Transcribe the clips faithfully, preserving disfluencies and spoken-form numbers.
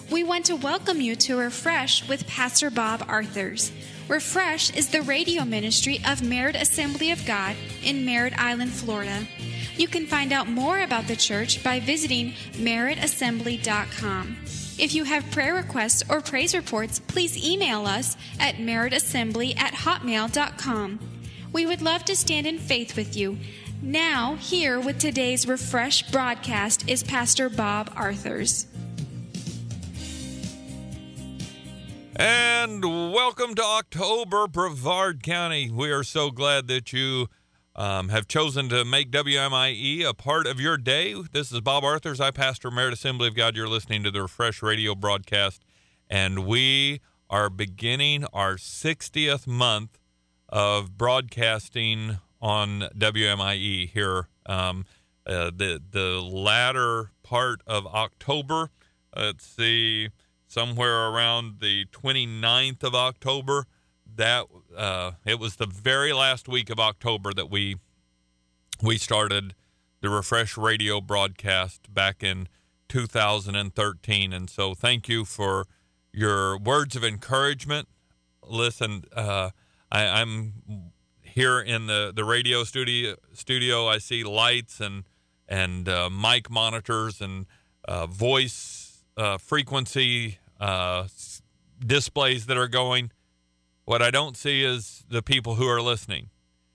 We want to welcome you to Refresh with Pastor Bob Arthurs. Refresh is the radio ministry of Merritt Assembly of God in Merritt Island, Florida. You can find out more about the church by visiting merritt assembly dot com. If you have prayer requests or praise reports, please email us at merritt assembly at hotmail dot com. We would love to stand in faith with you. Now, here with today's Refresh broadcast is Pastor Bob Arthurs. And welcome to October, Brevard County. We are so glad that you um, have chosen to make W M I E a part of your day. This is Bob Arthurs. I pastor Merritt Assembly of God. You're listening to the Refresh radio broadcast, and we are beginning our sixtieth month of broadcasting on W M I E here. Um, uh, the the latter part of October. Let's see. Somewhere around the twenty-ninth of October, that uh, it was the very last week of October that we we started the Refresh radio broadcast back in two thousand thirteen. And so thank you for your words of encouragement. Listen, uh, I, I'm here in the, the radio studio. Studio, I see lights and and uh, mic monitors and uh, voice uh, frequency uh, displays that are going. What I don't see is the people who are listening.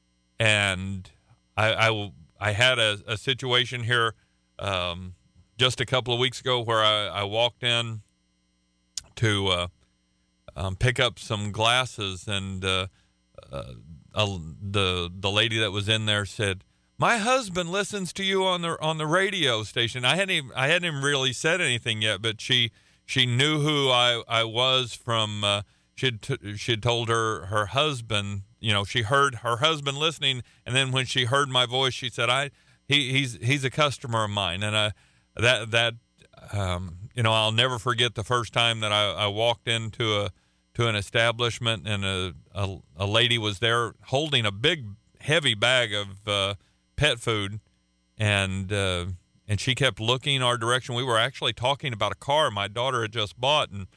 And I I, I had a, a situation here um, just a couple of weeks ago where I, I walked in to uh, um, pick up some glasses, and uh, uh, uh, the the lady that was in there said, "My husband listens to you on the on the radio station." I hadn't even, I hadn't even really said anything yet, but she she knew who I, I was from. Uh, she'd t- she'd told her her husband. You know, she heard her husband listening, and then when she heard my voice, she said, "I he he's he's a customer of mine." And I that that um, you know, I'll never forget the first time that I, I walked into a to an establishment, and a, a a lady was there holding a big heavy bag of uh, pet food, and uh, and she kept looking our direction. We were actually talking about a car my daughter had just bought, and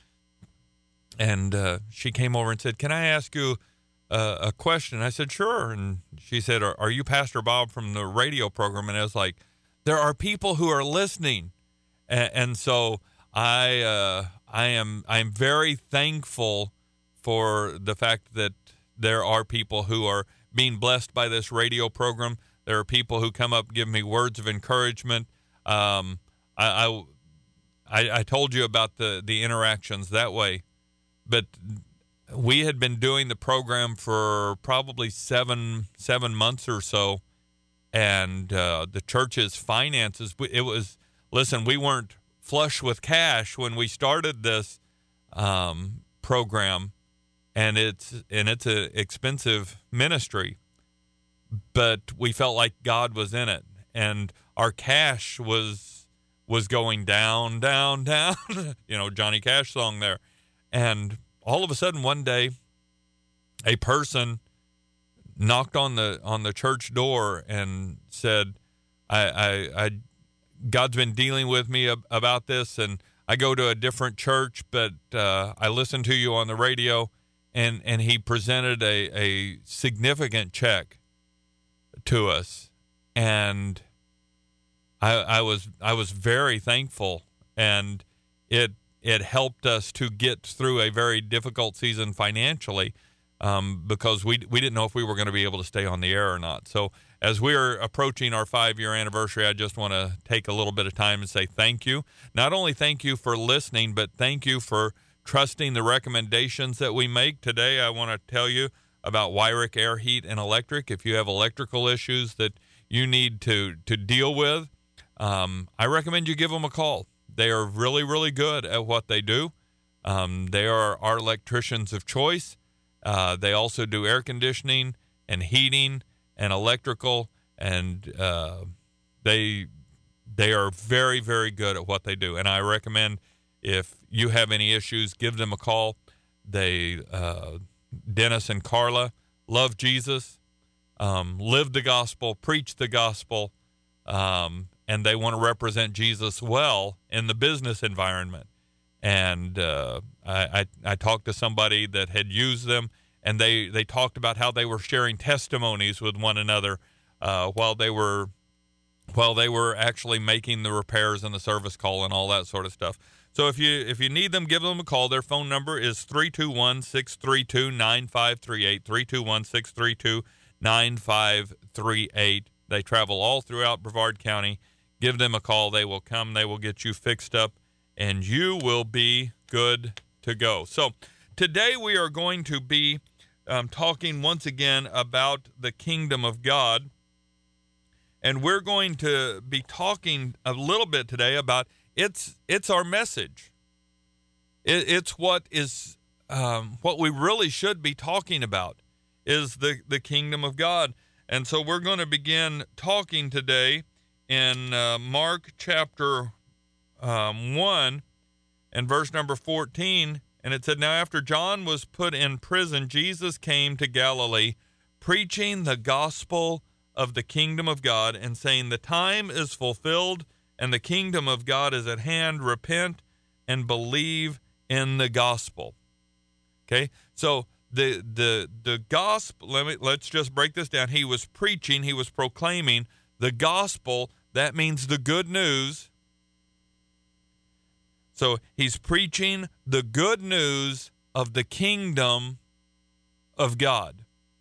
and uh, she came over and said, "Can I ask you uh, a question?" I said, "Sure." And she said, are, are you Pastor Bob from the radio program?" And I was like, there are people who are listening, and, and so I uh, I am I am very thankful for the fact that there are people who are being blessed by this radio program. There are people who come up, give me words of encouragement. Um, I, I, I told you about the, the interactions that way, but we had been doing the program for probably seven, seven months or so. And, uh, the church's finances, it was, listen, we weren't flush with cash when we started this, um, program, and it's, and it's an expensive ministry. But we felt like God was in it, and our cash was was going down, down, down. You know, Johnny Cash song there. And all of a sudden, one day, a person knocked on the on the church door and said, "I, I, I God's been dealing with me ab- about this, and I go to a different church, but uh, I listen to you on the radio." And and he presented a a significant check to us, and I, I was I was very thankful, and it it helped us to get through a very difficult season financially, um, because we we didn't know if we were going to be able to stay on the air or not. So as we're approaching our five-year anniversary, I just want to take a little bit of time and say thank you. Not only thank you for listening, but thank you for trusting the recommendations that we make. Today, I want to tell you about Wyrick Air, Heat, and Electric. If you have electrical issues that you need to, to deal with, um, I recommend you give them a call. They are really, really good at what they do. Um, they are our electricians of choice. Uh, they also do air conditioning and heating and electrical, and uh, they they are very, very good at what they do. And I recommend, if you have any issues, give them a call. They, uh, Dennis and Carla, love Jesus, um, live the gospel, preach the gospel, um, and they want to represent Jesus well in the business environment. And uh, I, I I talked to somebody that had used them, and they, they talked about how they were sharing testimonies with one another uh, while they were while they were actually making the repairs and the service call and all that sort of stuff. So if you if you need them, give them a call. Their phone number is three two one, six three two, nine five three eight, three two one, six three two, nine five three eight. They travel all throughout Brevard County. Give them a call. They will come. They will get you fixed up, and you will be good to go. So today we are going to be um, talking once again about the kingdom of God. And we're going to be talking a little bit today about it's it's our message. It, it's what is um, what we really should be talking about is the, the kingdom of God. And so we're going to begin talking today in uh, Mark chapter um, one and verse number fourteen. And it said, "Now after John was put in prison, Jesus came to Galilee, preaching the gospel of the kingdom of God, and saying, the time is fulfilled and the kingdom of God is at hand. Repent and believe in the gospel." Okay, so the the the gospel, let me let's just break this down. He was preaching, he was proclaiming the gospel. That means the good news. So he's preaching the good news of the kingdom of God.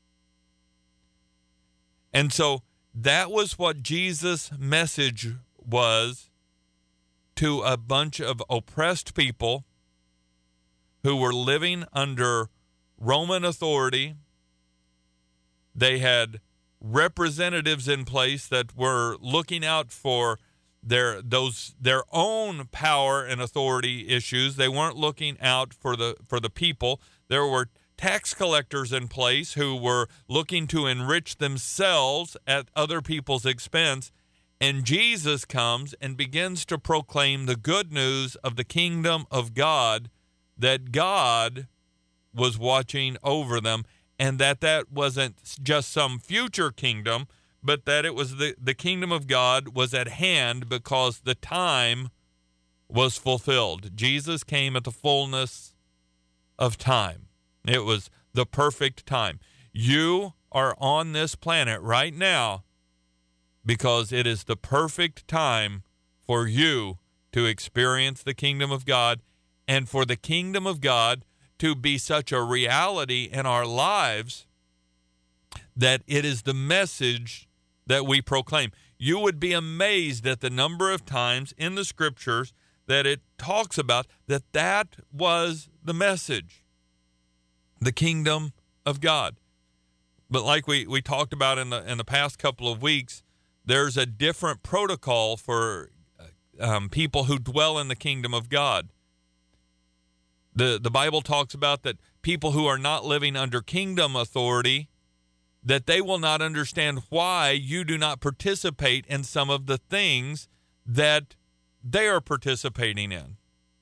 And so that was what Jesus' message was to a bunch of oppressed people who were living under Roman authority. They had representatives in place that were looking out for their those their own power and authority issues. They weren't looking out for the for the people. There were tax collectors in place who were looking to enrich themselves at other people's expense. And Jesus comes and begins to proclaim the good news of the kingdom of God, that God was watching over them, and that that wasn't just some future kingdom, but that it was the, the kingdom of God was at hand because the time was fulfilled. Jesus came at the fullness of time. It was the perfect time. You are on this planet right now because it is the perfect time for you to experience the kingdom of God, and for the kingdom of God to be such a reality in our lives that it is the message that we proclaim. You would be amazed at the number of times in the scriptures that it talks about that that was the message. The kingdom of God. But like we, we talked about in the in the past couple of weeks, there's a different protocol for um, people who dwell in the kingdom of God. The the Bible talks about that people who are not living under kingdom authority, that they will not understand why you do not participate in some of the things that they are participating in.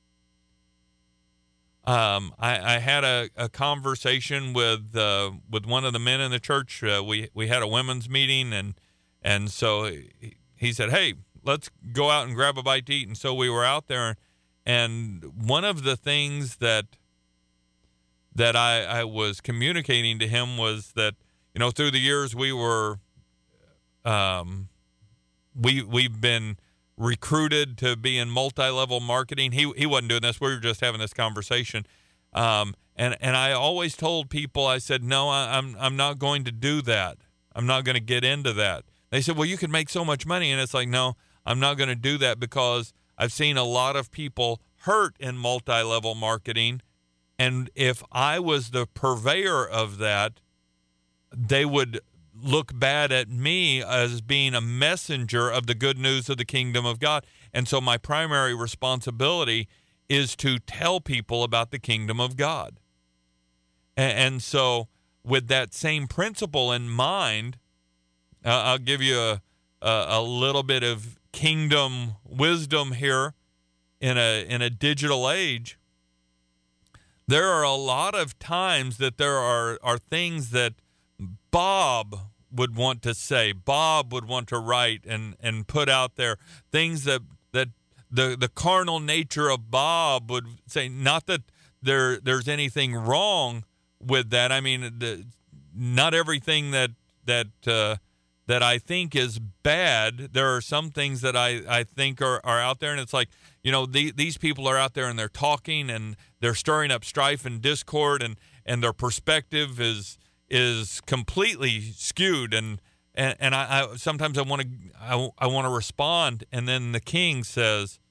Um, I, I had a, a conversation with uh, with one of the men in the church. Uh, we we had a women's meeting, and and so he, he said, "Hey, let's go out and grab a bite to eat." And so we were out there, and one of the things that that I, I was communicating to him was that, you know, through the years we were um we we've been recruited to be in multi-level marketing. He he wasn't doing this. We were just having this conversation. Um, and, and I always told people, I said, no, I, I'm I'm not going to do that. I'm not going to get into that. They said, well, you can make so much money. And it's like, no, I'm not going to do that because I've seen a lot of people hurt in multi-level marketing. And if I was the purveyor of that, they would look bad at me as being a messenger of the good news of the kingdom of God. And so my primary responsibility is to tell people about the kingdom of God. And, and so with that same principle in mind, uh, I'll give you a, a, a little bit of kingdom wisdom here in a in a digital age. There are a lot of times that there are, are things that Bob would want to say, Bob would want to write and, and put out there, things that, that the the carnal nature of Bob would say, not that there there's anything wrong with that. I mean, the, not everything that that uh, that I think is bad. There are some things that I, I think are, are out there, and it's like, you know, the, these people are out there and they're talking and they're stirring up strife and discord, and, and their perspective is is completely skewed. And and, and I, I sometimes I want to I, I want to respond, and then the king says,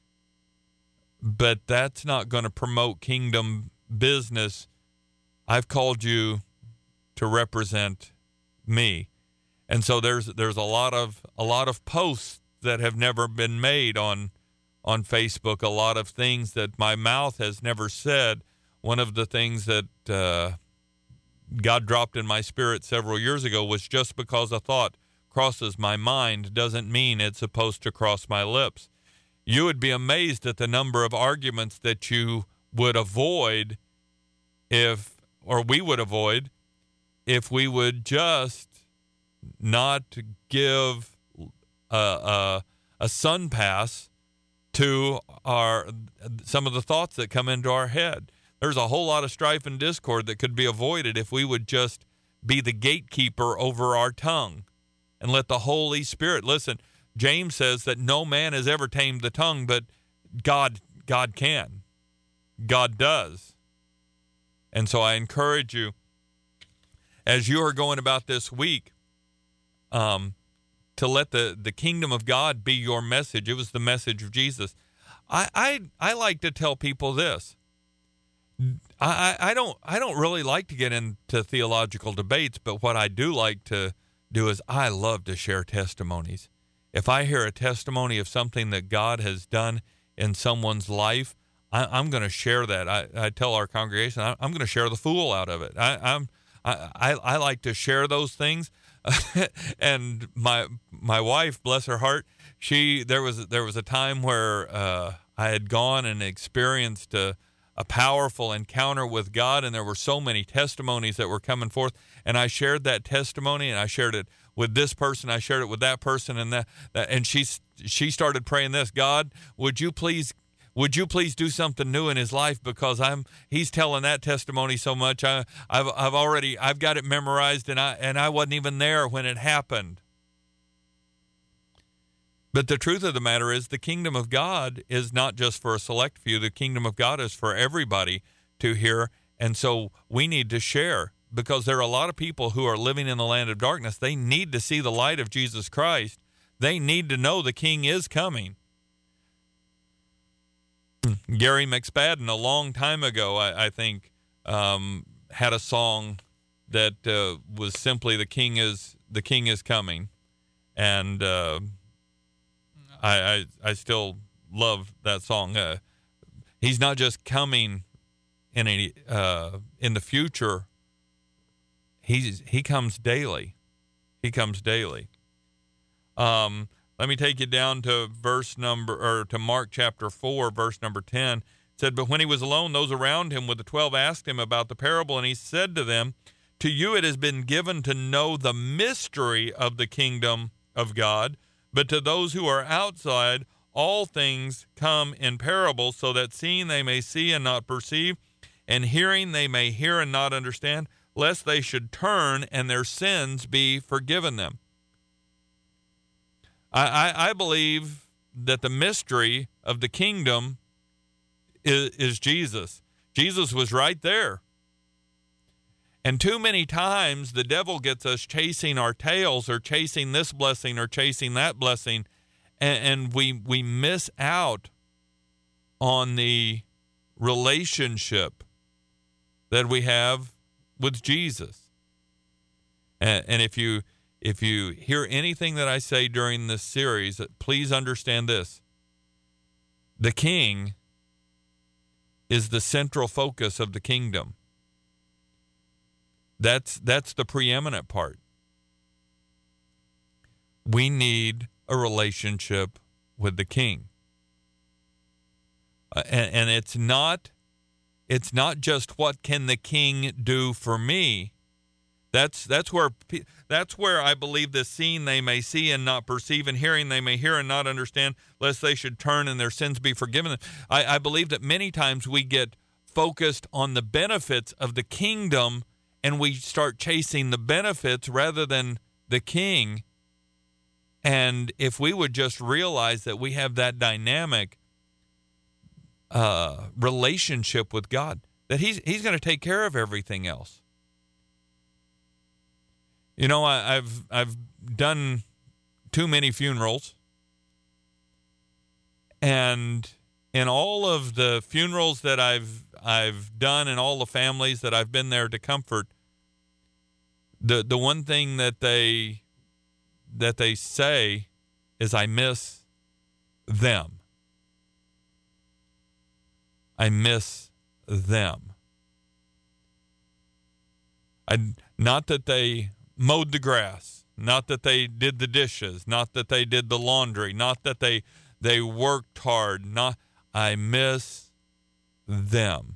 but that's not going to promote kingdom business. I've called you to represent me. And so there's there's a lot of a lot of posts that have never been made on on Facebook, a lot of things that my mouth has never said. One of the things that uh, God dropped in my spirit several years ago was, just because a thought crosses my mind doesn't mean it's supposed to cross my lips. You would be amazed at the number of arguments that you would avoid if, or we would avoid, if we would just not give a, a, a sun pass to our some of the thoughts that come into our head. There's a whole lot of strife and discord that could be avoided if we would just be the gatekeeper over our tongue and let the Holy Spirit. Listen, James says that no man has ever tamed the tongue, but God God can. God does. And so I encourage you, as you are going about this week, um, to let the, the kingdom of God be your message. It was the message of Jesus. I I, I like to tell people this. I, I don't I don't really like to get into theological debates, but what I do like to do is I love to share testimonies. If I hear a testimony of something that God has done in someone's life, I, I'm going to share that. I, I tell our congregation, I, I'm going to share the fool out of it. I, I'm I, I, I like to share those things. And my my wife, bless her heart, she there was there was a time where uh, I had gone and experienced a, a powerful encounter with God, and there were so many testimonies that were coming forth, and I shared that testimony, and I shared it with this person, I shared it with that person, and that, that and she she started praying this: God, would you please Would you please do something new in his life, because I'm he's telling that testimony so much. I, I've I've already I've got it memorized, and I and I wasn't even there when it happened. But the truth of the matter is, the kingdom of God is not just for a select few. The kingdom of God is for everybody to hear, and so we need to share, because there are a lot of people who are living in the land of darkness. They need to see the light of Jesus Christ. They need to know the King is coming. Gary McSpadden, a long time ago, I, I think, um, had a song that uh, was simply "The King is the King is coming," and uh, I, I I still love that song. Uh, he's not just coming in a uh, in the future. He's he comes daily. He comes daily. Um. Let me take you down to verse number, or to Mark chapter four, verse number ten. It said, "But when he was alone, those around him with the twelve asked him about the parable, and he said to them, 'To you it has been given to know the mystery of the kingdom of God, but to those who are outside, all things come in parables, so that seeing they may see and not perceive, and hearing they may hear and not understand, lest they should turn and their sins be forgiven them.'" I, I, I believe that the mystery of the kingdom is, is Jesus. Jesus was right there. And too many times the devil gets us chasing our tails, or chasing this blessing or chasing that blessing, and, and we we miss out on the relationship that we have with Jesus. And, and if you If you hear anything that I say during this series, please understand this. The King is the central focus of the kingdom. That's that's the preeminent part. We need a relationship with the King. Uh, and, and it's not it's not just what can the King do for me. That's that's where that's where I believe the seeing they may see and not perceive, and hearing they may hear and not understand, lest they should turn and their sins be forgiven them. I, I believe that many times we get focused on the benefits of the kingdom, and we start chasing the benefits rather than the king. And if we would just realize that we have that dynamic uh, relationship with God, that he's he's going to take care of everything else. You know, I, I've I've done too many funerals, and in all of the funerals that I've I've done and all the families that I've been there to comfort, the the one thing that they that they say is, I miss them. I miss them. I not that they mowed the grass, not that they did the dishes, not that they did the laundry, not that they they worked hard, not I miss them.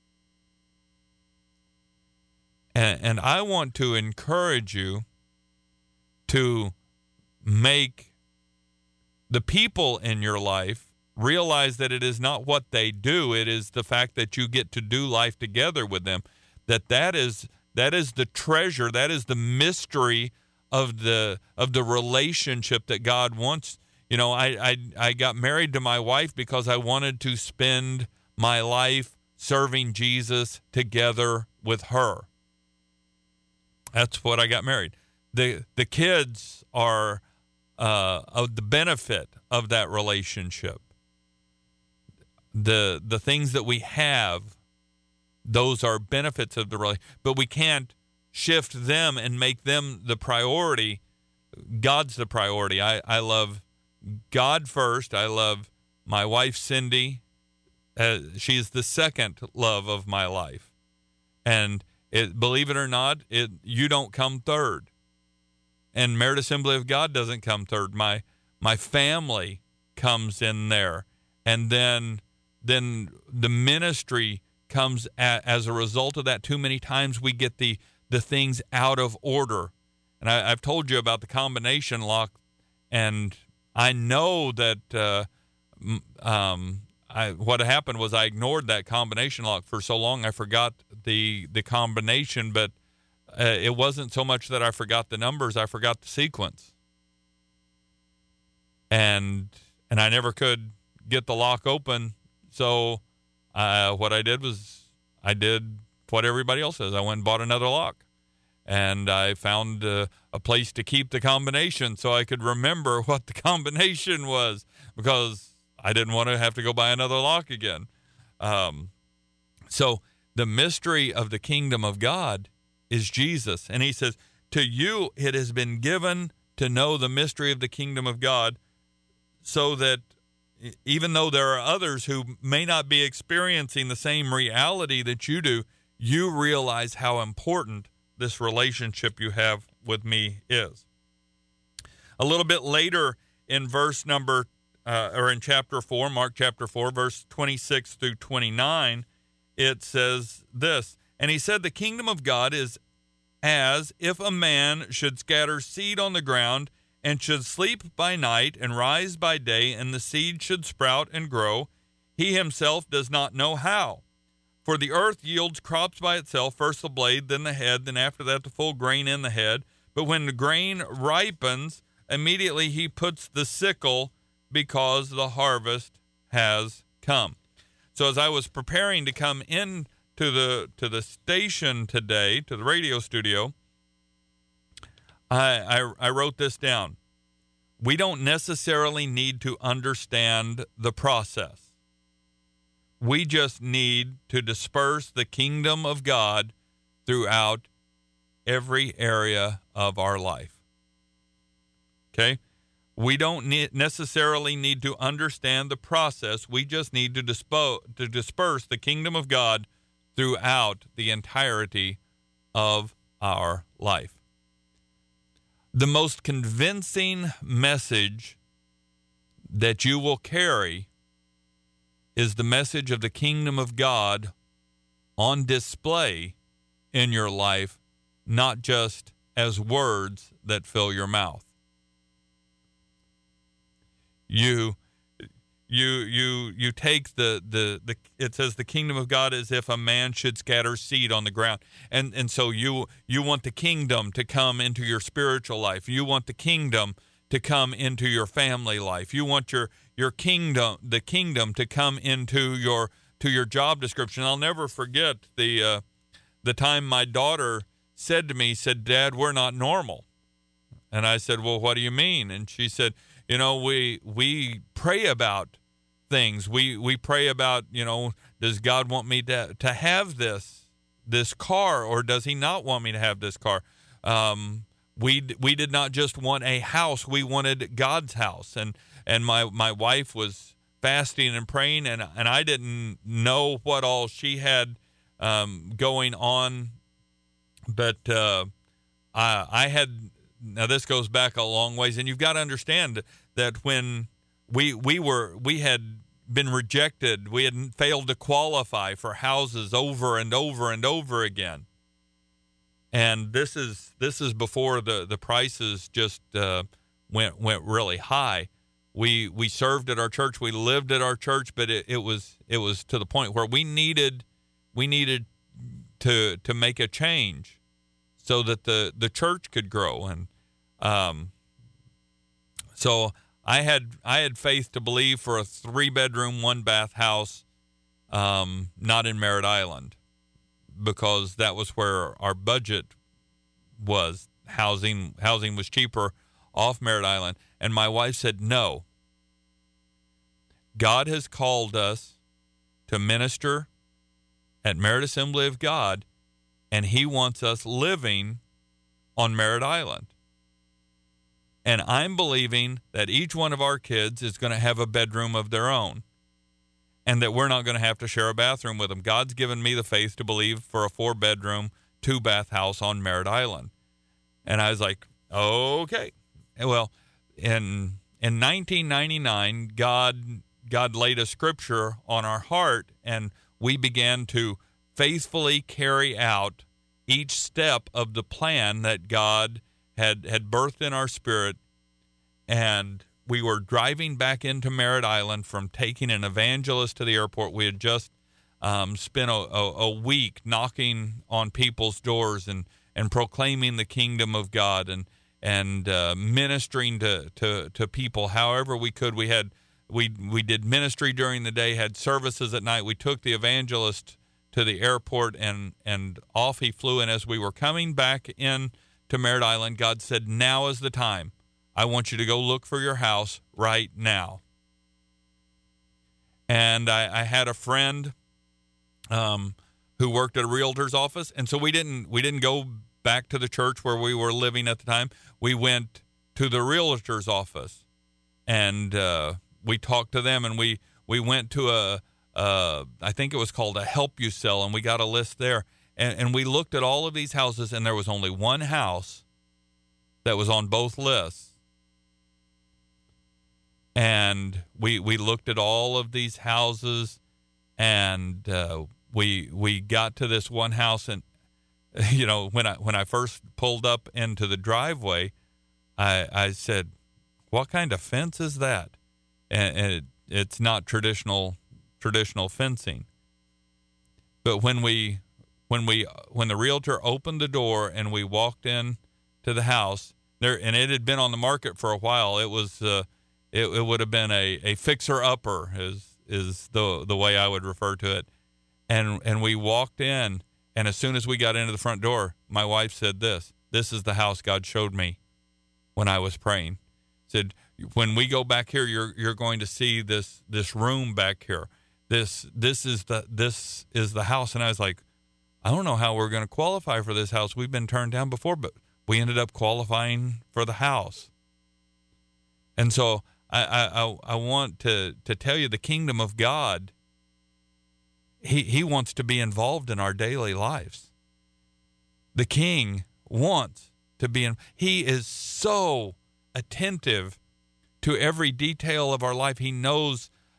And, and I want to encourage you to make the people in your life realize that it is not what they do, it is the fact that you get to do life together with them, that that is That is the treasure. That is the mystery of the of the relationship that God wants. You know, I, I I got married to my wife because I wanted to spend my life serving Jesus together with her. That's what I got married. The the kids are uh, of the benefit of that relationship. The the things that we have, those are benefits of the relationship, but we can't shift them and make them the priority. God's the priority. I, I love God first. I love my wife, Cindy. Uh, she's the second love of my life. And it, believe it or not, it you don't come third. And Merit Assembly of God doesn't come third. My my family comes in there. And then then the ministry comes a, as a result of that. Too many times we get the the things out of order. And I, I've told you about the combination lock, and I know that uh, um, I, what happened was I ignored that combination lock for so long I forgot the the combination, but uh, it wasn't so much that I forgot the numbers, I forgot the sequence. And and I never could get the lock open, so uh, what I did was I did what everybody else does. I went and bought another lock. And I found uh, a place to keep the combination so I could remember what the combination was, because I didn't want to have to go buy another lock again. Um, so the mystery of the kingdom of God is Jesus. And he says, to you it has been given to know the mystery of the kingdom of God, so that even though there are others who may not be experiencing the same reality that you do, you realize how important this relationship you have with me is. A little bit later in verse number, uh, or in chapter four, Mark chapter four, verse twenty-six through twenty-nine, it says this, and he said, the kingdom of God is as if a man should scatter seed on the ground, and should sleep by night and rise by day, and the seed should sprout and grow. He himself does not know how. For the earth yields crops by itself, first the blade, then the head, then after that the full grain in the head. But when the grain ripens, immediately he puts the sickle, because the harvest has come. So as I was preparing to come in to the to the station today, to the radio studio, I, I, I wrote this down. We don't necessarily need to understand the process. We just need to disperse the kingdom of God throughout every area of our life. Okay? We don't need, necessarily need to understand the process. We just need to, dispo, to disperse the kingdom of God throughout the entirety of our life. The most convincing message that you will carry is the message of the kingdom of God on display in your life, not just as words that fill your mouth. You you you you take the the the it says the kingdom of God is if a man should scatter seed on the ground. And and so you you want the kingdom to come into your spiritual life. You want the kingdom to come into your family life. You want your your kingdom the kingdom to come into your to your job description. I'll never forget the uh, the time my daughter said to me, said, "Dad, we're not normal." And I said, "Well, what do you mean?" And she said, "You know, we we pray about things. We we pray about, you know, does God want me to to have this this car, or does He not want me to have this car?" Um, we we did not just want a house; we wanted God's house. And and my my wife was fasting and praying, and and I didn't know what all she had um, going on, but uh, I I had. Now this goes back a long ways, and you've got to understand that when we we were we had been rejected, we had failed to qualify for houses over and over and over again, and this is this is before the the prices just uh, went went really high. We we served at our church, we lived at our church, but it, it was it was to the point where we needed we needed to to make a change so that the, the church could grow. And um, so I had I had faith to believe for a three-bedroom, one-bath house, um, not in Merritt Island, because that was where our budget was. Housing housing was cheaper off Merritt Island. And my wife said, "No. God has called us to minister at Merritt Assembly of God, and He wants us living on Merritt Island. And I'm believing that each one of our kids is going to have a bedroom of their own, and that we're not going to have to share a bathroom with them. God's given me the faith to believe for a four-bedroom, two-bath house on Merritt Island." And I was like, okay. Well, in in nineteen ninety-nine, God God laid a scripture on our heart, and we began to faithfully carry out each step of the plan that God had had birthed in our spirit. And we were driving back into Merritt Island from taking an evangelist to the airport. We had just um, spent a, a, a week knocking on people's doors and, and proclaiming the kingdom of God and and uh, ministering to, to, to people however we could. We had we we did ministry during the day, had services at night. We took the evangelist to the airport, and and off he flew. And as we were coming back in to Merritt Island, God said, "Now is the time. I want you to go look for your house right now." And I, I had a friend um, who worked at a realtor's office, and so we didn't we didn't go back to the church where we were living at the time. We went to the realtor's office, and uh, we talked to them, and we we went to a uh, I think it was called a Help You Sell, and we got a list there, and, and we looked at all of these houses, and there was only one house that was on both lists. And we we looked at all of these houses, and uh, we we got to this one house, and you know, when I when I first pulled up into the driveway, I I said, "What kind of fence is that?" And, and it, it's not traditional traditional fencing. But when we when we when the realtor opened the door and we walked in to the house there, and it had been on the market for a while, it was. Uh, It, it would have been a, a fixer-upper is is the the way I would refer to it. And and we walked in, and as soon as we got into the front door, my wife said this, "This is the house God showed me when I was praying." Said, "When we go back here, you're you're going to see this this room back here. This this is the this is the house." And I was like, "I don't know how we're going to qualify for this house. We've been turned down before, but we ended up qualifying for the house." And so I, I, I want to, to tell you, the kingdom of God, he, he wants to be involved in our daily lives. The King wants to be in, he is so attentive to every detail of our life. He knows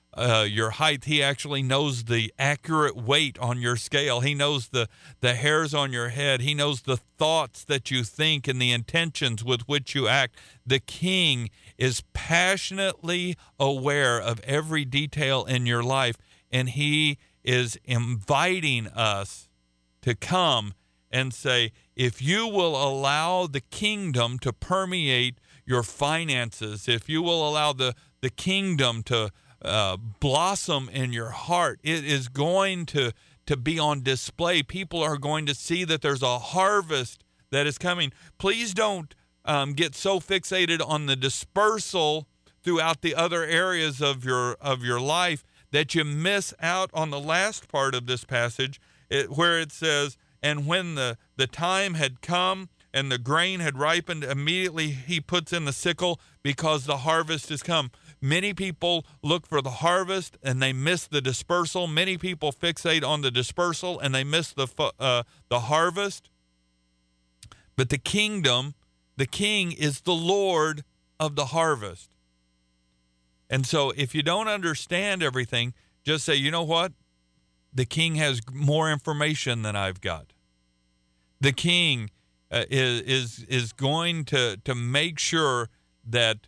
uh, your height. He actually knows the accurate weight on your scale. He knows the, the hairs on your head. He knows the thoughts that you think and the intentions with which you act. The King is passionately aware of every detail in your life, and he is inviting us to come and say, if you will allow the kingdom to permeate your finances, if you will allow the, the kingdom to uh, blossom in your heart, it is going to, to be on display. People are going to see that there's a harvest that is coming. Please don't um, get so fixated on the dispersal throughout the other areas of your of your life that you miss out on the last part of this passage, it, where it says, and when the, the time had come and the grain had ripened, immediately he puts in the sickle because the harvest has come. Many people look for the harvest and they miss the dispersal. Many people fixate on the dispersal and they miss the uh, the harvest. But the kingdom, the king is the Lord of the harvest. And so if you don't understand everything, just say, you know what? The king has more information than I've got. The king uh, is is is going to, to make sure that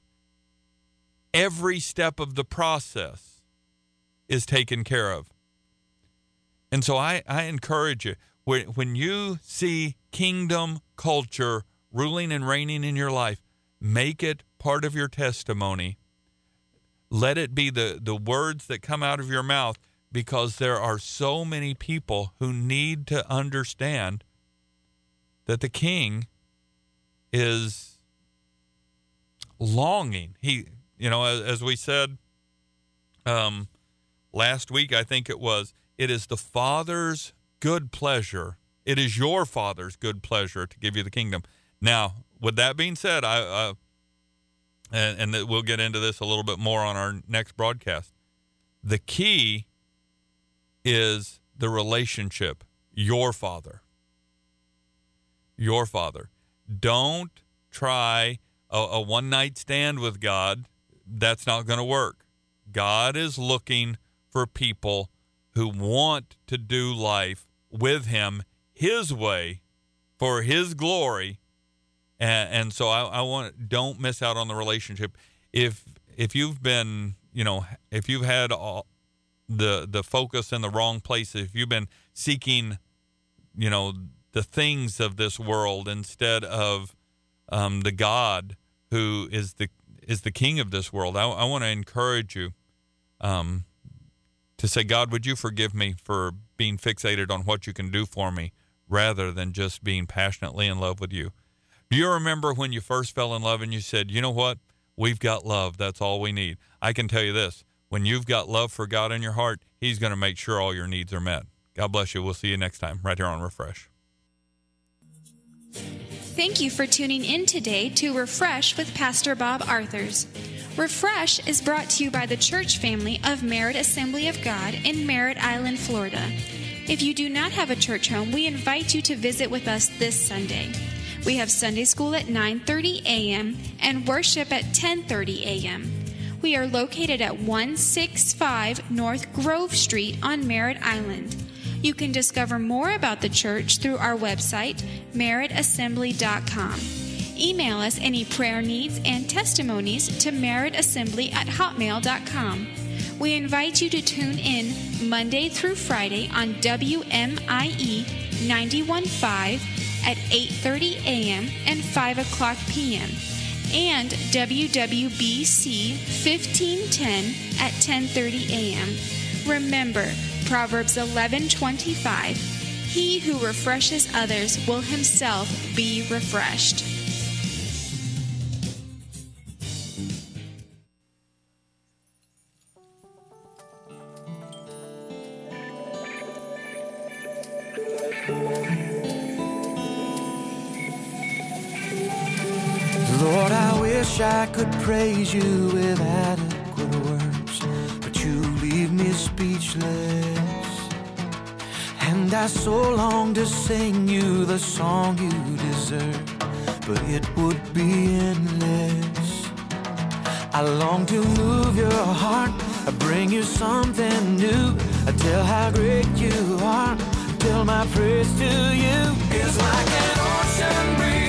every step of the process is taken care of. And so I, I encourage you, when, when you see kingdom culture ruling and reigning in your life, make it part of your testimony. Let it be the, the words that come out of your mouth, because there are so many people who need to understand that the king is longing. He, you know, as, as we said um, last week, I think it was, it is the Father's good pleasure. It is your Father's good pleasure to give you the kingdom. Now, with that being said, I, uh, and, and that we'll get into this a little bit more on our next broadcast. The key is the relationship, your Father. Your Father. Don't try a, a one-night stand with God. That's not going to work. God is looking for people who want to do life with him his way for his glory. And, and so I, I want, don't miss out on the relationship. If if you've been, you know, if you've had all the the focus in the wrong places, if you've been seeking, you know, the things of this world instead of um, the God who is the is the King of this world, I, I want to encourage you um, to say, God, would you forgive me for being fixated on what you can do for me rather than just being passionately in love with you. Do you remember when you first fell in love and you said, you know what? We've got love. That's all we need. I can tell you this. When you've got love for God in your heart, he's going to make sure all your needs are met. God bless you. We'll see you next time right here on Refresh. Thank you for tuning in today to Refresh with Pastor Bob Arthurs. Refresh is brought to you by the church family of Merritt Assembly of God in Merritt Island, Florida. If you do not have a church home, we invite you to visit with us this Sunday. We have Sunday school at nine thirty a.m. and worship at ten thirty a.m. We are located at one sixty-five North Grove Street on Merritt Island. You can discover more about the church through our website, merritt assembly dot com. Email us any prayer needs and testimonies to merrittassembly at hotmail dot com. We invite you to tune in Monday through Friday on W M I E ninety-one point five at eight thirty a.m. and five o'clock p.m. and W W B C fifteen ten at ten thirty a.m. Remember, Proverbs eleven twenty-five, he who refreshes others will himself be refreshed. Lord, I wish I could praise you with adequate words, but you leave me speechless. And I so long to sing you the song you deserve, but it would be endless. I long to move your heart I bring you something new. I tell how great you are. I tell my praise to you. It's like an ocean breeze.